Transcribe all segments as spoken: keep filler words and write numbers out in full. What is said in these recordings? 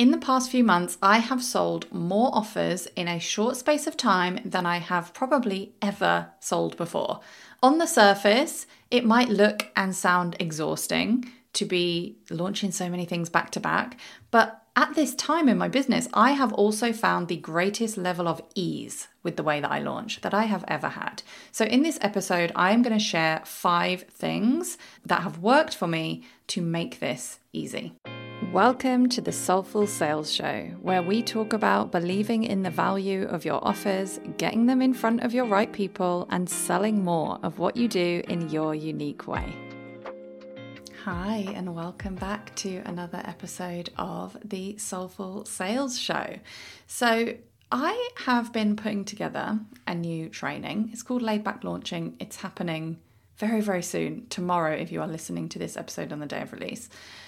In the past few months, I have sold more offers in a short space of time than I have probably ever sold before. On the surface, it might look and sound exhausting to be launching so many things back to back, but at this time in my business, I have also found the greatest level of ease with the way that I launch that I have ever had. So in this episode, I am going to share five things that have worked for me to make this easy. Welcome to the Soulful Sales Show, where we talk about believing in the value of your offers, getting them in front of your right people, and selling more of what you do in your unique way. Hi, and welcome back to another episode of the Soulful Sales Show. So I have been putting together a new training. It's called Laid Back Launching. It's happening very, very soon, tomorrow, if you are listening to this episode on the day of release.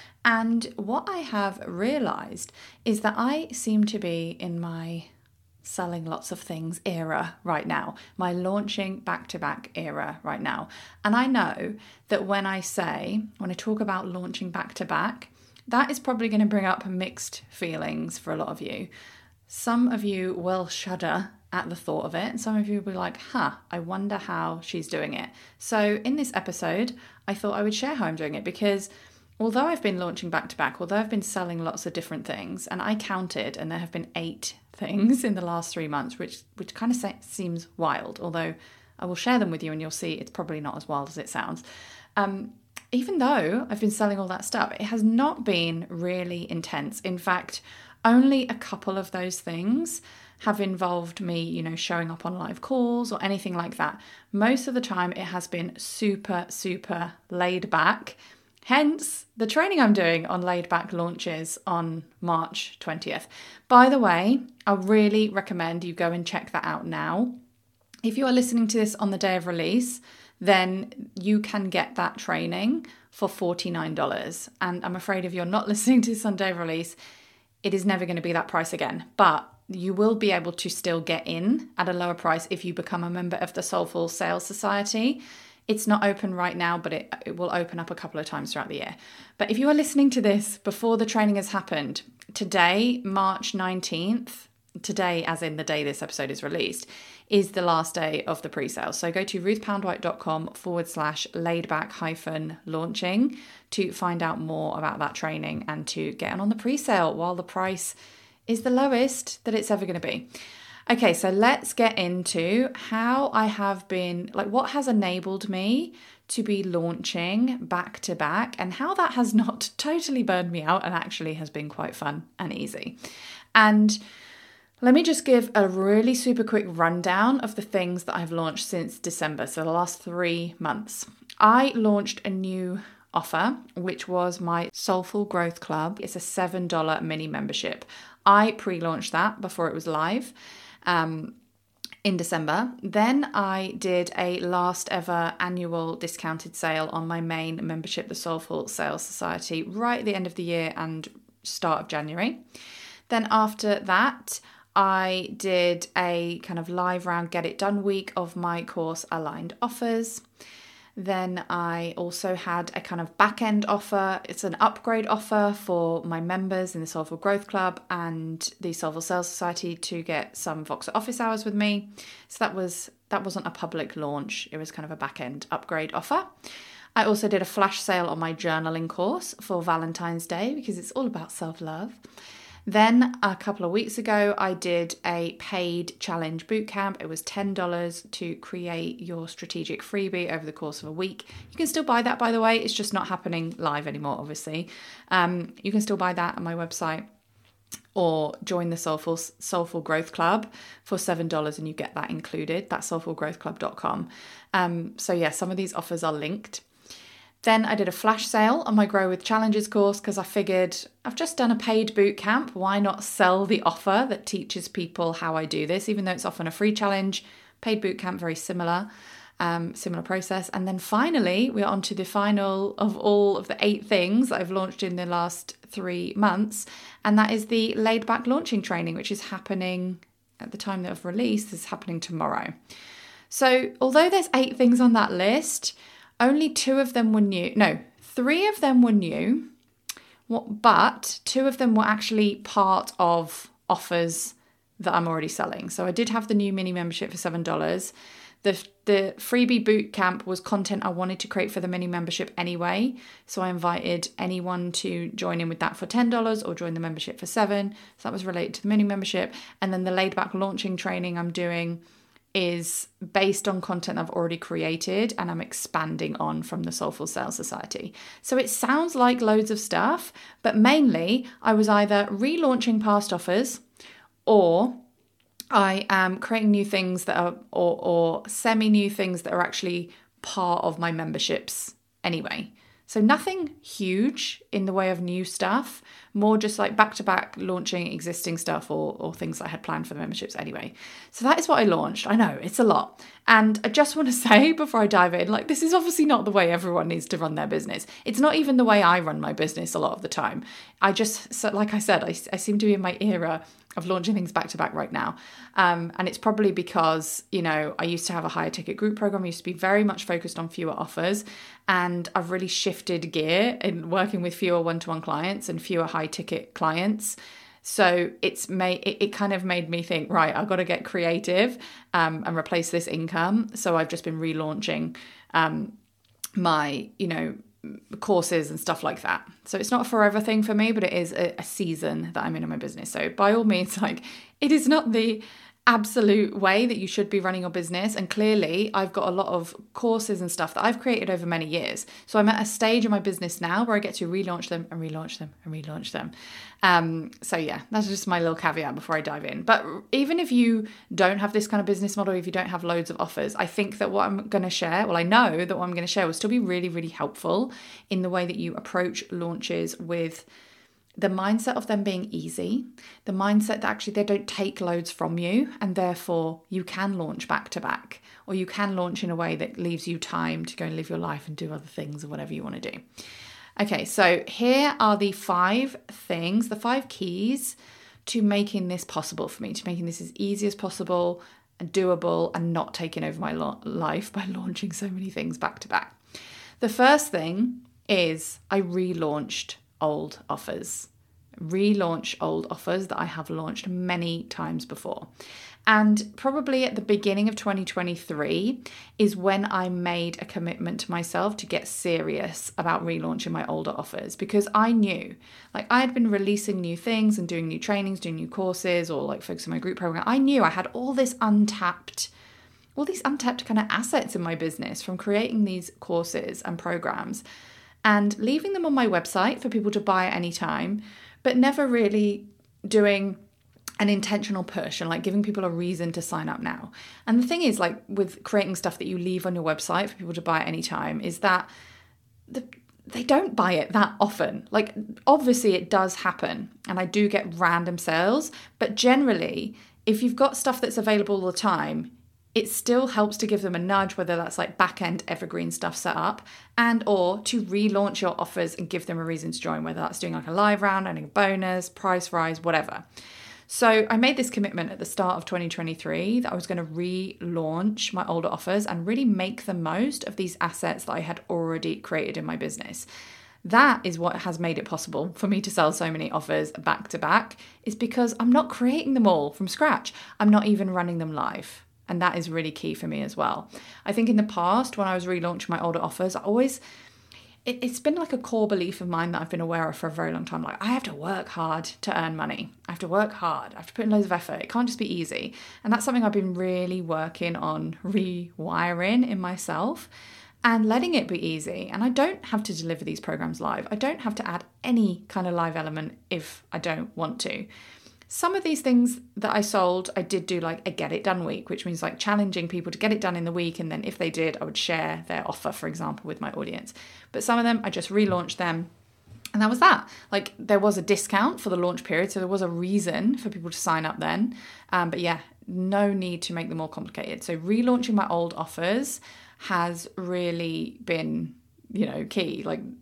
And what I have realized is that I seem to be in my selling lots of things era right now, my launching back-to-back era right now. And I know that when I say, when I talk about launching back-to-back, that is probably going to bring up mixed feelings for a lot of you. Some of you will shudder at the thought of it, and some of you will be like, huh, I wonder how she's doing it. So in this episode, I thought I would share how I'm doing it, because although I've been launching back-to-back, although I've been selling lots of different things, and I counted, and there have been eight things in the last three months, which which kind of se- seems wild, although I will share them with you and you'll see it's probably not as wild as it sounds. Um, even though I've been selling all that stuff, it has not been really intense. In fact, only a couple of those things have involved me, you know, showing up on live calls or anything like that. Most of the time it has been super, super laid back. Hence, the training I'm doing on Laid Back launches on March twentieth. By the way, I really recommend you go and check that out now. If you are listening to this on the day of release, then you can get that training for forty-nine dollars. And I'm afraid if you're not listening to this on day of release, it is never going to be that price again. But you will be able to still get in at a lower price if you become a member of the Soulful Sales Society. It's not open right now, but it, it will open up a couple of times throughout the year. But if you are listening to this before the training has happened, today, March nineteenth, today as in the day this episode is released, is the last day of the pre-sale. So go to ruthpoundwhite.com forward slash laidback hyphen launching to find out more about that training and to get on the pre-sale while the price is the lowest that it's ever going to be. Okay, so let's get into how I have been, like what has enabled me to be launching back to back and how that has not totally burned me out and actually has been quite fun and easy. And let me just give a really super quick rundown of the things that I've launched since December, so the last three months. I launched a new offer, which was my Soulful Growth Club. It's a seven dollars mini membership. I pre-launched that before it was live. Um, in December. Then I did a last ever annual discounted sale on my main membership, the Soulful Sales Society, right at the end of the year and start of January. Then after that, I did a kind of live round Get It Done week of my course Aligned Offers. Then I also had a kind of back-end offer. It's an upgrade offer for my members in the Soulful Growth Club and the Soulful Sales Society to get some Voxer office hours with me. So that was that wasn't a public launch. It was kind of a back-end upgrade offer. I also did a flash sale on my journaling course for Valentine's Day because it's all about self-love. Then a couple of weeks ago, I did a paid challenge bootcamp. It was ten dollars to create your strategic freebie over the course of a week. You can still buy that, by the way. It's just not happening live anymore, obviously. Um, you can still buy that on my website or join the Soulful, Soulful Growth Club for seven dollars and you get that included. That's soulful growth club dot com. Um, so yeah, some of these offers are linked. Then I did a flash sale on my Grow With Challenges course because I figured I've just done a paid bootcamp. Why not sell the offer that teaches people how I do this, even though it's often a free challenge? Paid bootcamp, very similar, um, similar process. And then finally, we're on to the final of all of the eight things that I've launched in the last three months. And that is the Laid Back Launching Training, which is happening at the time of release, is happening tomorrow. So although there's eight things on that list, only two of them were new. No, three of them were new. What, but two of them were actually part of offers that I'm already selling. So I did have the new mini membership for seven dollars. The, the freebie boot camp was content I wanted to create for the mini membership anyway. So I invited anyone to join in with that for ten dollars or join the membership for seven dollars. So that was related to the mini membership. And then the laid back launching training I'm doing is based on content I've already created and I'm expanding on from the Soulful Sales Society. So it sounds like loads of stuff, but mainly I was either relaunching past offers or I am creating new things that are, or, or semi-new things that are actually part of my memberships anyway. So nothing huge in the way of new stuff, more just like back-to-back launching existing stuff or, or things I had planned for the memberships anyway. So that is what I launched. I know, it's a lot. And I just want to say before I dive in, like, this is obviously not the way everyone needs to run their business. It's not even the way I run my business a lot of the time. I just, so like I said, I, I seem to be in my era of launching things back to back right now. Um, and it's probably because, you know, I used to have a higher ticket group program. I used to be very much focused on fewer offers. And I've really shifted gear in working with fewer one-to-one clients and fewer high ticket clients. So it's made it, it kind of made me think, right, I've got to get creative um, and replace this income. So I've just been relaunching um, my, you know, courses and stuff like that. So it's not a forever thing for me, but it is a, a season that I'm in in my business. So by all means, like, it is not the absolute way that you should be running your business. And clearly I've got a lot of courses and stuff that I've created over many years. So I'm at a stage in my business now where I get to relaunch them and relaunch them and relaunch them. Um, so yeah, that's just my little caveat before I dive in. But even if you don't have this kind of business model, if you don't have loads of offers, I think that what I'm going to share, well, I know that what I'm going to share will still be really, really helpful in the way that you approach launches, with the mindset of them being easy, the mindset that actually they don't take loads from you, and therefore you can launch back to back, or you can launch in a way that leaves you time to go and live your life and do other things or whatever you want to do. Okay, so here are the five things, the five keys to making this possible for me, to making this as easy as possible and doable and not taking over my lo- life by launching so many things back to back. The first thing is I relaunched old offers, relaunch old offers that I have launched many times before. And probably at the beginning of twenty twenty-three is when I made a commitment to myself to get serious about relaunching my older offers, because I knew, like, I had been releasing new things and doing new trainings, doing new courses, or like focusing on my group program. I knew I had all this untapped, all these untapped kind of assets in my business from creating these courses and programs and leaving them on my website for people to buy at any time, but never really doing an intentional push and like giving people a reason to sign up now. And the thing is, like, with creating stuff that you leave on your website for people to buy at any time, is that the, they don't buy it that often. Like, obviously it does happen and I do get random sales, but generally, if you've got stuff that's available all the time, it still helps to give them a nudge, whether that's like back-end evergreen stuff set up, and or to relaunch your offers and give them a reason to join, whether that's doing like a live round, adding a bonus, price rise, whatever. So I made this commitment at the start of twenty twenty-three that I was going to relaunch my older offers and really make the most of these assets that I had already created in my business. That is what has made it possible for me to sell so many offers back to back, is because I'm not creating them all from scratch. I'm not even running them live. And that is really key for me as well. I think in the past, when I was relaunching my older offers, I always, it, it's been like a core belief of mine that I've been aware of for a very long time. Like, I have to work hard to earn money. I have to work hard. I have to put in loads of effort. It can't just be easy. And that's something I've been really working on rewiring in myself and letting it be easy. And I don't have to deliver these programs live. I don't have to add any kind of live element if I don't want to. Some of these things that I sold, I did do like a get it done week, which means like challenging people to get it done in the week. And then if they did, I would share their offer, for example, with my audience. But some of them, I just relaunched them. And that was that. Like, there was a discount for the launch period, so there was a reason for people to sign up then. Um, but yeah, no need to make them more complicated. So relaunching my old offers has really been, you know, key. Like,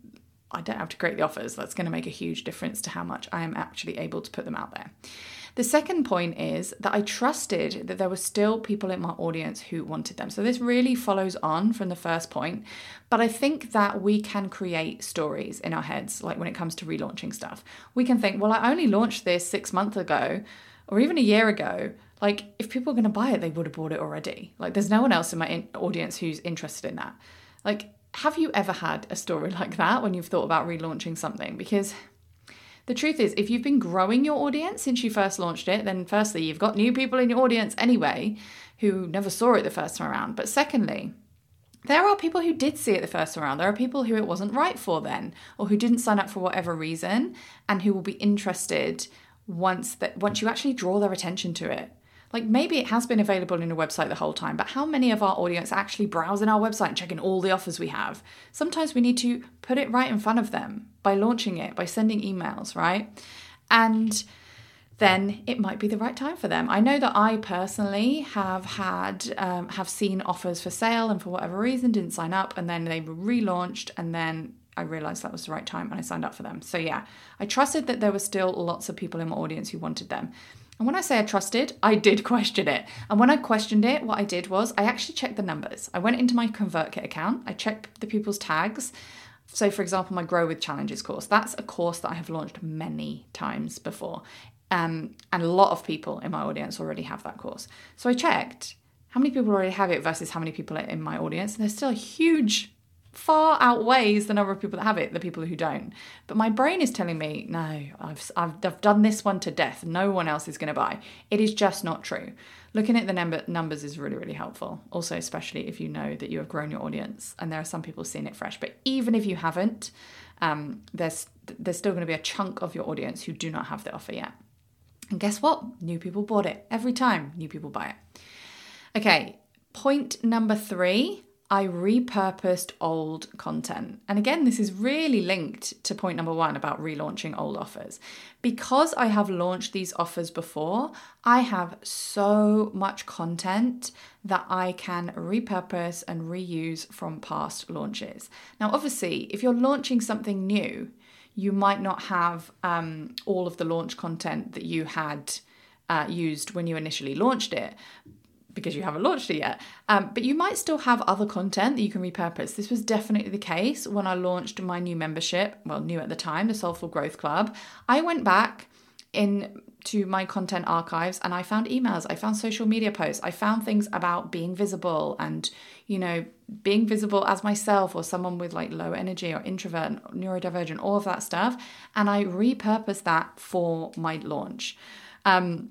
I don't have to create the offers. That's going to make a huge difference to how much I am actually able to put them out there. The second point is that I trusted that there were still people in my audience who wanted them. So this really follows on from the first point, but I think that we can create stories in our heads, like when it comes to relaunching stuff. We can think, well, I only launched this six months ago or even a year ago. Like, if people are going to buy it, they would have bought it already. Like, there's no one else in my in- audience who's interested in that. Like, have you ever had a story like that when you've thought about relaunching something? Because the truth is, if you've been growing your audience since you first launched it, then firstly, you've got new people in your audience anyway who never saw it the first time around. But secondly, there are people who did see it the first time around. There are people who it wasn't right for then, or who didn't sign up for whatever reason, and who will be interested once that once you actually draw their attention to it. Like, maybe it has been available in your website the whole time, but how many of our audience are actually browsing our website and checking all the offers we have? Sometimes we need to put it right in front of them by launching it, by sending emails, right? And then it might be the right time for them. I know that I personally have had, um, have seen offers for sale and for whatever reason didn't sign up, and then they were relaunched, and then I realized that was the right time and I signed up for them. So yeah, I trusted that there were still lots of people in my audience who wanted them. And when I say I trusted, I did question it. And when I questioned it, what I did was I actually checked the numbers. I went into my ConvertKit account. I checked the people's tags. So for example, my Grow With Challenges course, that's a course that I have launched many times before. Um, and a lot of people in my audience already have that course. So I checked how many people already have it versus how many people are in my audience. And there's still a huge far outweighs the number of people that have it, the people who don't. But my brain is telling me, no, I've, I've, I've done this one to death. No one else is going to buy. It is just not true. Looking at the number, numbers is really, really helpful. Also, especially if you know that you have grown your audience and there are some people seeing it fresh. But even if you haven't, um, there's, there's still going to be a chunk of your audience who do not have the offer yet. And guess what? New people bought it. Every time new people buy it. Okay, point number three. I repurposed old content. And again, this is really linked to point number one about relaunching old offers. Because I have launched these offers before, I have so much content that I can repurpose and reuse from past launches. Now, obviously, if you're launching something new, you might not have um, all of the launch content that you had uh, used when you initially launched it, because you haven't launched it yet. Um, but you might still have other content that you can repurpose. This was definitely the case when I launched my new membership, well, new at the time, the Soulful Growth Club. I went back into my content archives and I found emails, I found social media posts, I found things about being visible and, you know, being visible as myself or someone with like low energy or introvert, neurodivergent, all of that stuff. And I repurposed that for my launch. Um,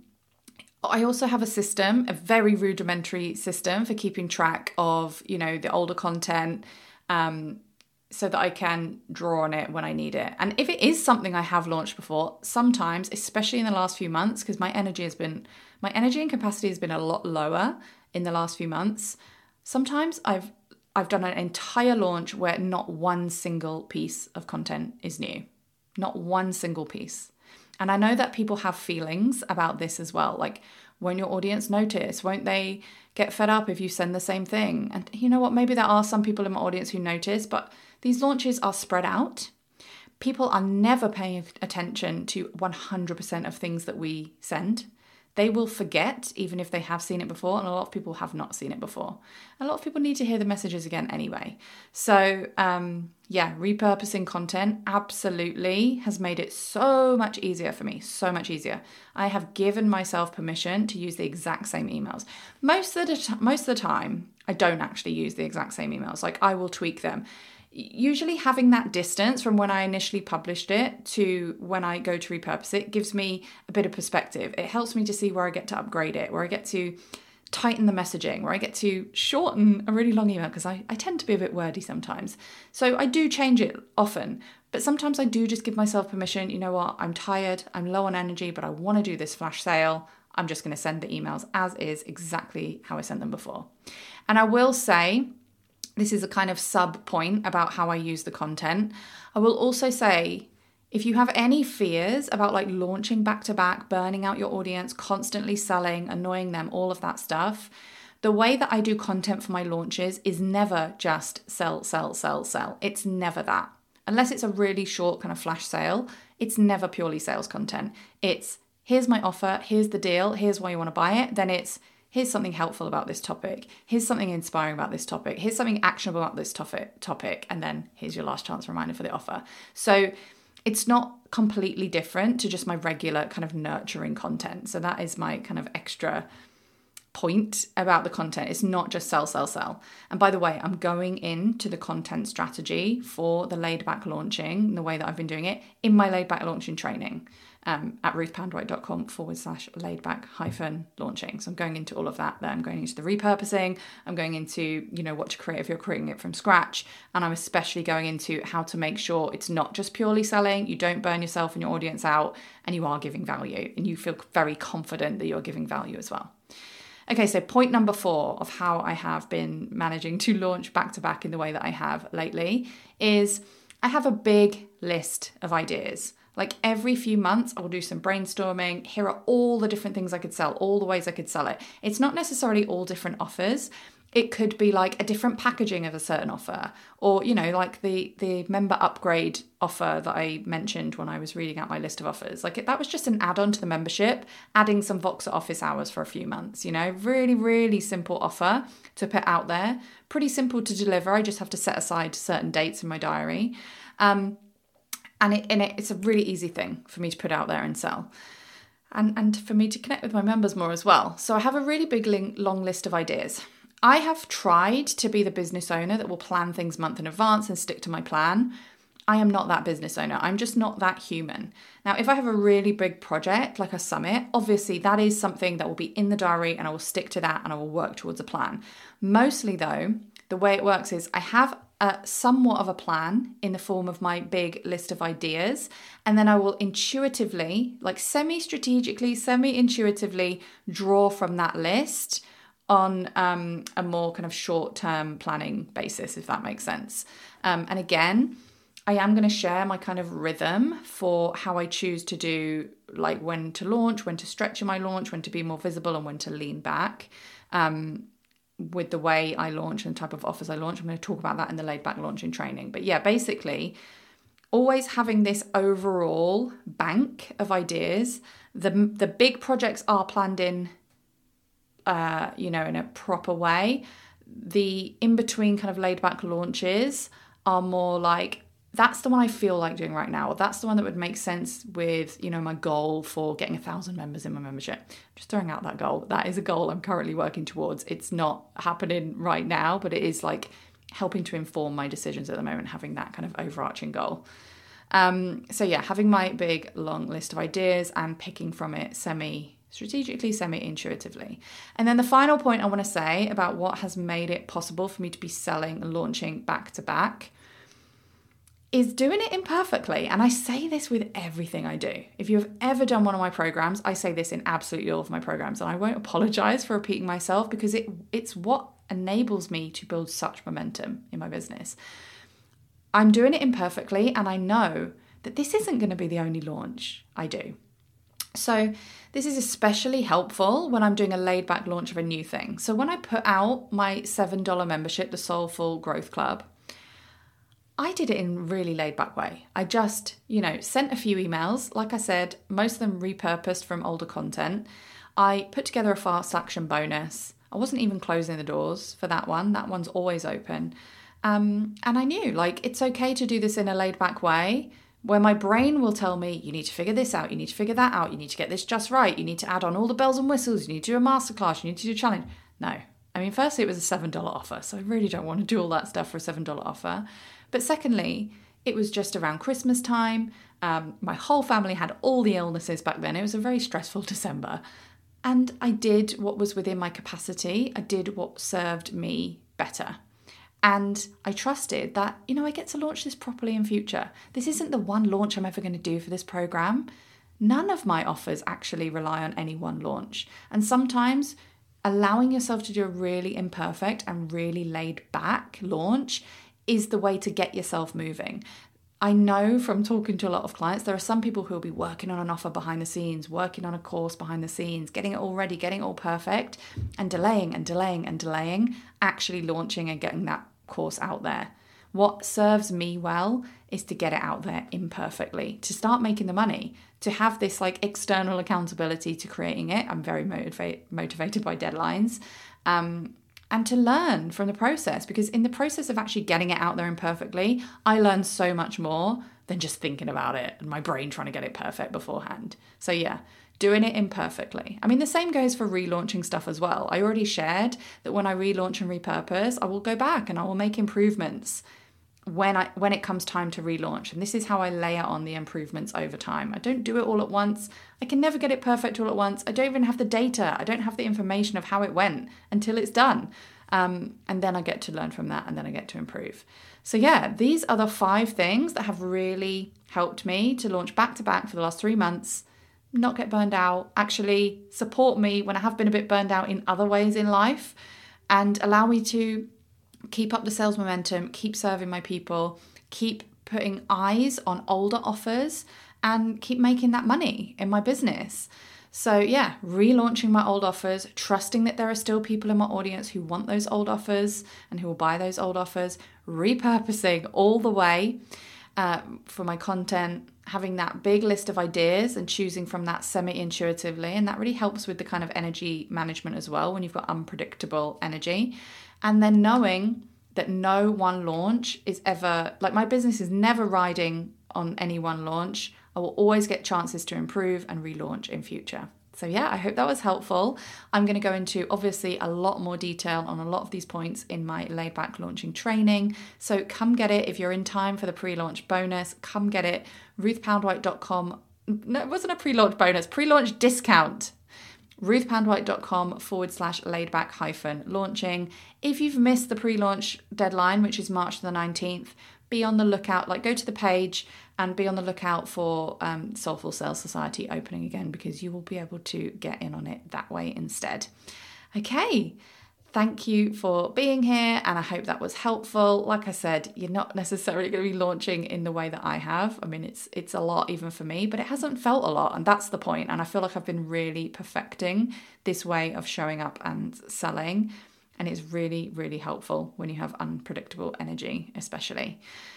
I also have a system, a very rudimentary system for keeping track of, you know, the older content, um, so that I can draw on it when I need it. And if it is something I have launched before, sometimes, especially in the last few months, because my energy has been, my energy and capacity has been a lot lower in the last few months. Sometimes I've I've done an entire launch where not one single piece of content is new, not one single piece. And I know that people have feelings about this as well. Like, won't your audience notice? Won't they get fed up if you send the same thing? And you know what? Maybe there are some people in my audience who notice, but these launches are spread out. People are never paying attention to one hundred percent of things that we send. They will forget, even if they have seen it before, and a lot of people have not seen it before. A lot of people need to hear the messages again anyway. So um, yeah, repurposing content absolutely has made it so much easier for me, so much easier. I have given myself permission to use the exact same emails. Most of the t- most of the time, I don't actually use the exact same emails. Like, I will tweak them. Usually having that distance from when I initially published it to when I go to repurpose it gives me a bit of perspective. It helps me to see where I get to upgrade it, where I get to tighten the messaging, where I get to shorten a really long email, because I, I tend to be a bit wordy sometimes. So I do change it often, but sometimes I do just give myself permission. You know what? I'm tired, I'm low on energy, but I want to do this flash sale. I'm just going to send the emails as is, exactly how I sent them before. And I will say, this is a kind of sub point about how I use the content. I will also say, if you have any fears about like launching back to back, burning out your audience, constantly selling, annoying them, all of that stuff, the way that I do content for my launches is never just sell, sell, sell, sell. It's never that. unless it's a really short kind of flash sale, it's never purely sales content. It's here's my offer, here's the deal, here's why you want to buy it. Then it's here's something helpful about this topic. Here's something inspiring about this topic. Here's something actionable about this topic, topic. And then here's your last chance reminder for the offer. So it's not completely different to just my regular kind of nurturing content. So that is my kind of extra point about the content. It's not just sell, sell, sell. And by the way, I'm going into the content strategy for the laid back launching, the way that I've been doing it, in my laid back launching training um, at ruthpoundwhite.com forward slash laid back hyphen launching. So I'm going into all of that there. I'm going into the repurposing. I'm going into, you know, what to create if you're creating it from scratch. And I'm especially going into how to make sure it's not just purely selling. You don't burn yourself and your audience out, and you are giving value, and you feel very confident that you're giving value as well. Okay, so point number four of how I have been managing to launch back-to-back in the way that I have lately is I have a big list of ideas. Like every few months, I will do some brainstorming. Here are all the different things I could sell, all the ways I could sell it. It's not necessarily all different offers. It could be like a different packaging of a certain offer, or, you know, like the, the member upgrade offer that I mentioned when I was reading out my list of offers. Like that was just an add-on to the membership, adding some Voxer office hours for a few months, you know, really, really simple offer to put out there. Pretty simple to deliver. I just have to set aside certain dates in my diary. Um, and it, and it, it's a really easy thing for me to put out there and sell. And, and for me to connect with my members more as well. So I have a really big long list of ideas. I have tried to be the business owner that will plan things month in advance and stick to my plan. I am not that business owner. I'm just not that human. Now, if I have a really big project like a summit, obviously that is something that will be in the diary and I will stick to that and I will work towards a plan. Mostly though, the way it works is I have a somewhat of a plan in the form of my big list of ideas, and then I will intuitively, like semi-strategically, semi-intuitively draw from that list on um, a more kind of short-term planning basis, if that makes sense. Um, and again, I am going to share my kind of rhythm for how I choose to do, like when to launch, when to stretch in my launch, when to be more visible, and when to lean back um, with the way I launch and the type of offers I launch. I'm going to talk about that in the laid back launching training. But yeah, basically, always having this overall bank of ideas. The, the big projects are planned in Uh, you know, in a proper way. The in-between kind of laid-back launches are more like, that's the one I feel like doing right now. Or that's the one that would make sense with, you know, my goal for getting a thousand members in my membership. Just throwing out that goal. That is a goal I'm currently working towards. It's not happening right now, but it is like helping to inform my decisions at the moment, having that kind of overarching goal. Um, so yeah, having my big long list of ideas and picking from it semi strategically, semi-intuitively. And then the final point I want to say about what has made it possible for me to be selling and launching back to back is doing it imperfectly. And I say this with everything I do. If you've ever done one of my programs, I say this in absolutely all of my programs, and I won't apologize for repeating myself because it it's what enables me to build such momentum in my business. I'm doing it imperfectly, and I know that this isn't going to be the only launch I do. So this is especially helpful when I'm doing a laid back launch of a new thing. So when I put out my seven dollars membership, the Soulful Growth Club, I did it in a really laid back way. I just, you know, sent a few emails. Like I said, most of them repurposed from older content. I put together a fast action bonus. I wasn't even closing the doors for that one. That one's always open. Um, and I knew, like, it's okay to do this in a laid back way, where my brain will tell me, you need to figure this out, you need to figure that out, you need to get this just right, you need to add on all the bells and whistles, you need to do a masterclass, you need to do a challenge. No. I mean, firstly, it was a seven dollars offer, so I really don't want to do all that stuff for a seven dollars offer. But secondly, it was just around Christmas time. Um, my whole family had all the illnesses back then. It was a very stressful December. And I did what was within my capacity. I did what served me better. And I trusted that, you know, I get to launch this properly in future. This isn't the one launch I'm ever going to do for this program. None of my offers actually rely on any one launch. And sometimes allowing yourself to do a really imperfect and really laid back launch is the way to get yourself moving. I know from talking to a lot of clients, there are some people who will be working on an offer behind the scenes, working on a course behind the scenes, getting it all ready, getting it all perfect, and delaying and delaying and delaying, actually launching and getting that course out there. What serves me well is to get it out there imperfectly, to start making the money, to have this like external accountability to creating it. I'm very motivate, motivated by deadlines. Um, and to learn from the process, because in the process of actually getting it out there imperfectly, I learn so much more than just thinking about it and my brain trying to get it perfect beforehand. So yeah, doing it imperfectly. I mean, the same goes for relaunching stuff as well. I already shared that when I relaunch and repurpose, I will go back and I will make improvements when I when it comes time to relaunch. And this is how I layer on the improvements over time. I don't do it all at once. I can never get it perfect all at once. I don't even have the data. I don't have the information of how it went until it's done. Um, and then I get to learn from that, and then I get to improve. So yeah, these are the five things that have really helped me to launch back to back for the last three months, not get burned out, actually support me when I have been a bit burned out in other ways in life, and allow me to keep up the sales momentum, keep serving my people, keep putting eyes on older offers, and keep making that money in my business. So yeah, relaunching my old offers, trusting that there are still people in my audience who want those old offers and who will buy those old offers, repurposing all the way uh, for my content, having that big list of ideas and choosing from that semi-intuitively. And that really helps with the kind of energy management as well when you've got unpredictable energy. And then knowing that no one launch is ever, like my business is never riding on any one launch. I will always get chances to improve and relaunch in future. So yeah, I hope that was helpful. I'm going to go into obviously a lot more detail on a lot of these points in my laid back launching training. So come get it if you're in time for the pre-launch bonus. Come get it. ruth poundwhite dot com. No, it wasn't a pre-launch bonus, pre-launch discount. ruthpoundwhite.com forward slash laidback hyphen launching. If you've missed the pre-launch deadline, which is March the nineteenth, be on the lookout, like go to the page and be on the lookout for um, Soulful Sales Society opening again, because you will be able to get in on it that way instead. Okay, thank you for being here, and I hope that was helpful. Like I said, you're not necessarily going to be launching in the way that I have. I mean, it's it's a lot even for me, but it hasn't felt a lot, and that's the point. And I feel like I've been really perfecting this way of showing up and selling, and it's really, really helpful when you have unpredictable energy, especially.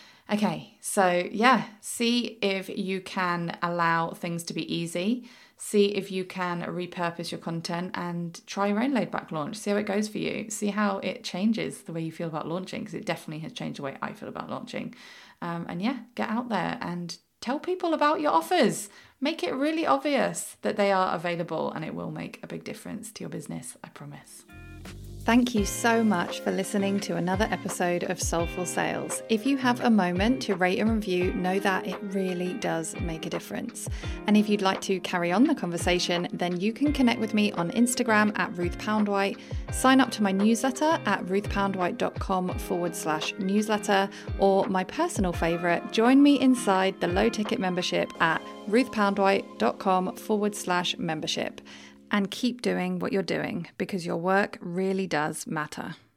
Okay, so yeah, see if you can allow things to be easy. See if you can repurpose your content and try your own laid back launch. See how it goes for you. See how it changes the way you feel about launching, because it definitely has changed the way I feel about launching. Um, and yeah, get out there and tell people about your offers. Make it really obvious that they are available, and it will make a big difference to your business, I promise. Thank you so much for listening to another episode of Soulful Sales. If you have a moment to rate and review, know that it really does make a difference. And if you'd like to carry on the conversation, then you can connect with me on Instagram at Ruth Poundwhite, sign up to my newsletter at ruthpoundwhite.com forward slash newsletter, or my personal favorite, join me inside the low ticket membership at ruthpoundwhite.com forward slash membership. And keep doing what you're doing, because your work really does matter.